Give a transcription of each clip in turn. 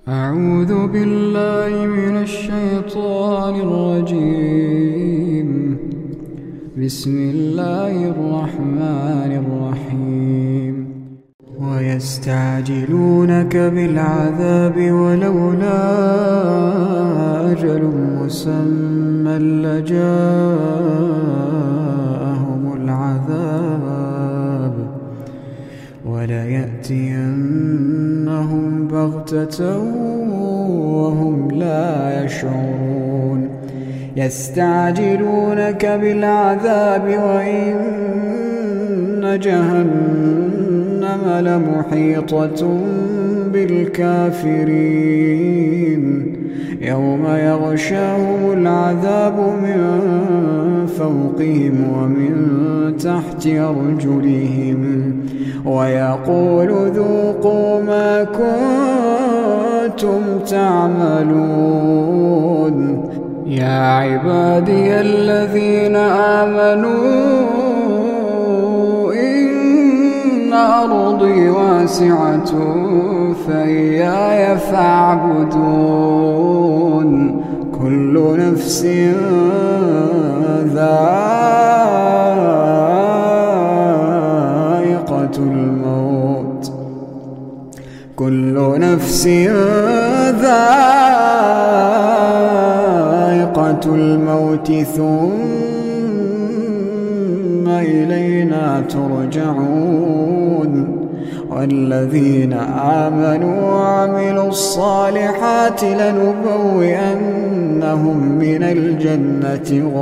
أعوذ بالله من الشيطان الرجيم. بسم الله الرحمن الرحيم. ويستعجلونك بالعذاب ولولا أجل مسمى لجاءهم العذاب وليأتينهم بغتة وهم لا يشعرون. يستعجلونك بالعذاب وإن جهنم لمحيطة بالكافرين. يوم يغشاهم العذاب من فوقهم ومن تحت أرجلهم ويقول ذوقوا ما كنتم تعملون. يا عبادي الذين آمنوا إن أرضي واسعة فإياي فاعبدون. كل نفس ذائقة الموت. كل نفس ذائقة الموت ثم إلينا ترجعون. والذين آمنوا وعملوا الصالحات لنبوئنهم من الجنة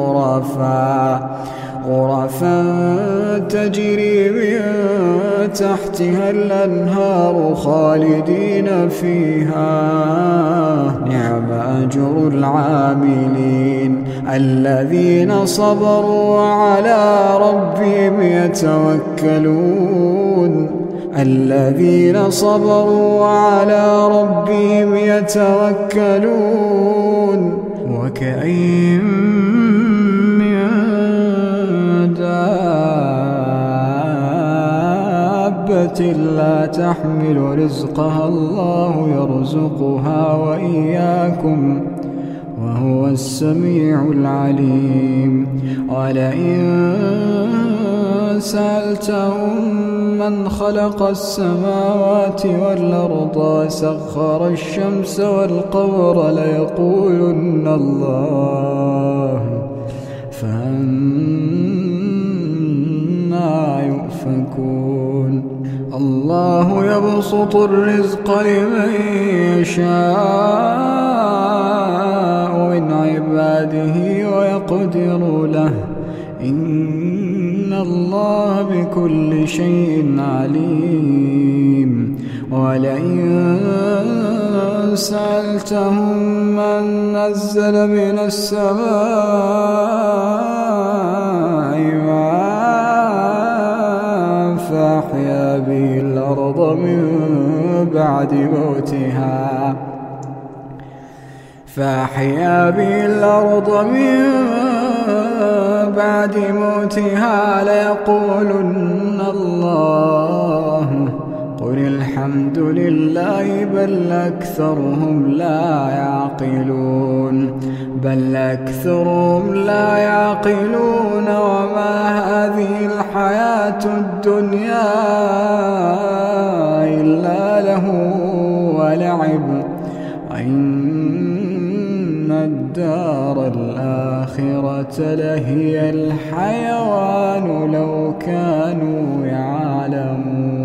غرفا تجري من تحتها الأنهار خالدين فيها. نعم أجر العاملين الذين صبروا وعلى ربهم يتوكلون. الذين صبروا وعلى ربهم يتوكلون. وكأين من دابة لا تحمل رزقها الله يرزقها وإياكم وهو السميع العليم. ولئن سألتهم من خلق السماوات والأرض وسخر الشمس والقمر ليقولن الله فأنى يؤفكون. الله يبسط الرزق لمن يشاء من عباده ويقدر له إن الله بكل شيء عليم. ولئن سألتهم من نزل من السماء ماء فأحيا به الأرض من بعد موتها ليقولن الله. قل الحمد لله بل أكثرهم لا يعقلون. وما هذه الحياة الدنيا إلا له ولعب وإن الدار الآخرة لهي الحيوان لو كانوا يعلمون.